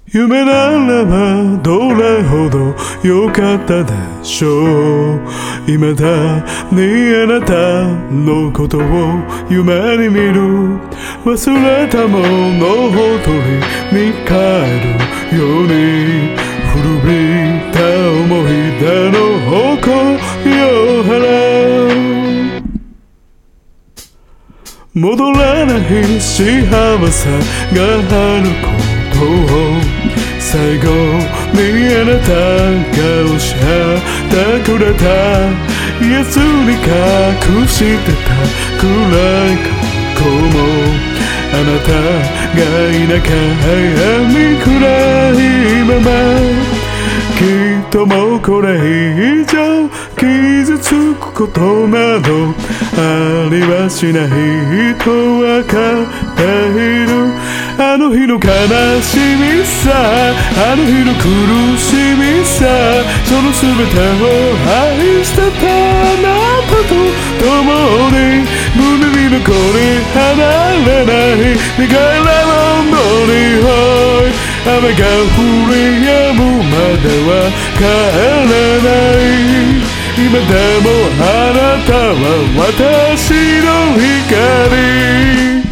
夢ならばどれほど良かったでしょう。未だにあなたのことを夢に見る。忘れたものを取り見返るように、古びた思い出の誇りを払う。戻らない幸せがあることを、最後にあなたが教えてくれた。いつに隠してた暗い過去も、あなたがいなきゃ闇暗いまま。きっともうこれ以上傷つくことなどありはしないとわかっている。あの日の悲しみさ、あの日の苦しみさ、その全てを愛してたあなたと共に、胸に残り離れない願いの乗り追い。雨が降り止むまでは帰れない。今でもあなたは私の光。